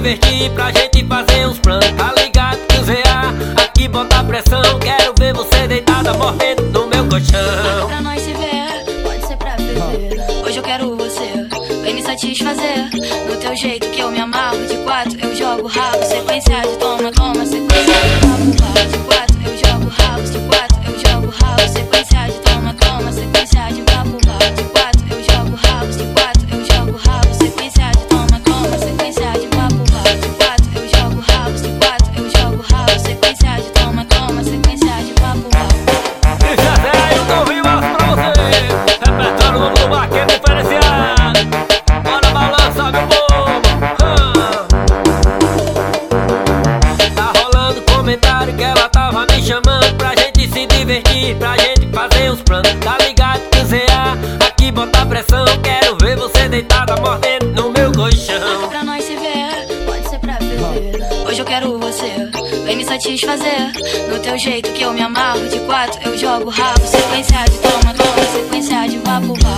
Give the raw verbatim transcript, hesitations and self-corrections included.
divertir, pra gente fazer uns planos. Tá ligado que o Z A aqui bota pressão. Quero ver você deitada mordendo no meu colchão. Pra nós se ver, pode ser pra viver. Hoje eu quero você, vem me satisfazer. No teu jeito que eu me amarro. De quatro eu jogo rabo, sequência de toma, toma, sequência de rabo, rabo. De quatro eu jogo rabo, de quatro eu jogo rabo, sequência de toma, toma, sequência de rabo, rabo. De quatro eu jogo rabo, de quatro eu jogo rabo, sequência de toma, toma, sequência de rabo, rabo. De quatro eu jogo rabo, de quatro eu jogo rabo, sequência de toma, toma, sequência de rabo, rabo. Deixa Zé, eu dou rimas pra você, repertório novo do Baqueta diferenciado. Bora balança, meu povo. ah. Tá rolando comentário que ela tava me chamando pra gente se divertir, pra gente fazer uns planos. Tá ligado que o Z A aqui bota pressão. Quero ver você deitada mordendo no meu colchão. Pra nós se ver, pode ser pra viver. Hoje eu quero você, vem me satisfazer. No teu jeito que eu me amarro. De quatro eu jogo rabo, sequência de toma, toma, sequência de vapo, vapo.